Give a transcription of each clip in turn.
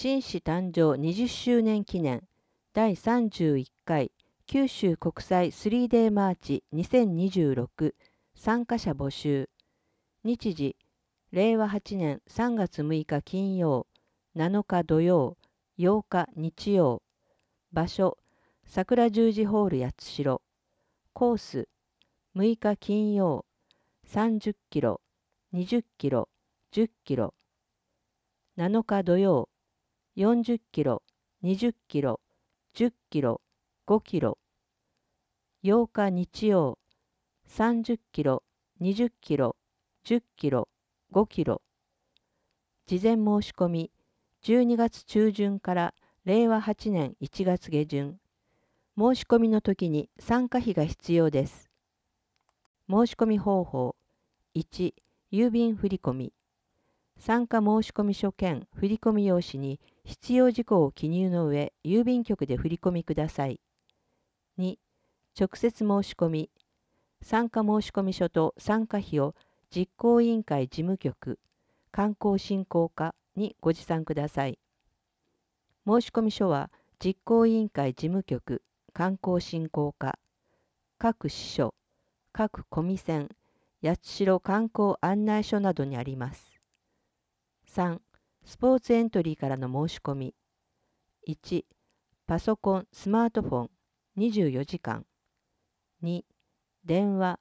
新市誕生20周年記念第31回九州国際 3day マーチ2026参加者募集。日時令和8年3月6日金曜、7日土曜、8日日曜。場所桜十字ホール八代。コース6日金曜、30キロ、20キロ、10キロ。7日土曜、40キロ、20キロ、10キロ、5キロ。8日日曜、30キロ、20キロ、10キロ、5キロ。事前申し込み、12月中旬から令和8年1月下旬。申し込みの時に参加費が必要です。申し込み方法。1、郵便振込。参加申込書兼振込用紙に必要事項を記入の上、郵便局で振り込みください。2、直接申し込み。参加申込書と参加費を実行委員会事務局、観光振興課にご持参ください。申込書は実行委員会事務局、観光振興課、各支所、各コミセン、八代観光案内所などにあります。3. スポーツエントリーからの申し込み。1. パソコン・スマートフォン24時間。2. 電話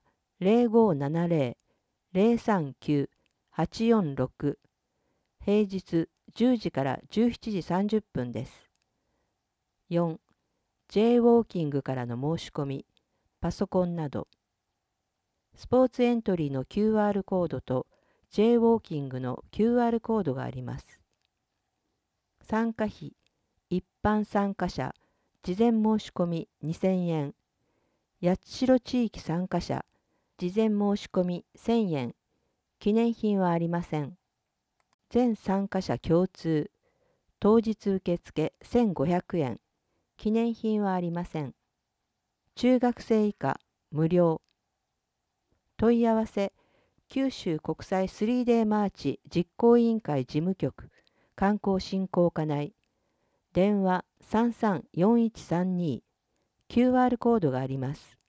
0570-039-846 平日10時から17時30分です。4. J ウォーキングからの申し込み、パソコンなど。スポーツエントリーの QR コードとJ ウォーキングの QR コードがあります。参加費、一般参加者、事前申し込み2000円。八代地域参加者、事前申し込み1000円。記念品はありません。全参加者共通。当日受付1500円。記念品はありません。中学生以下、無料。問い合わせ、九州国際 3day マーチ実行委員会事務局、観光振興課内。電話334132。QR コードがあります。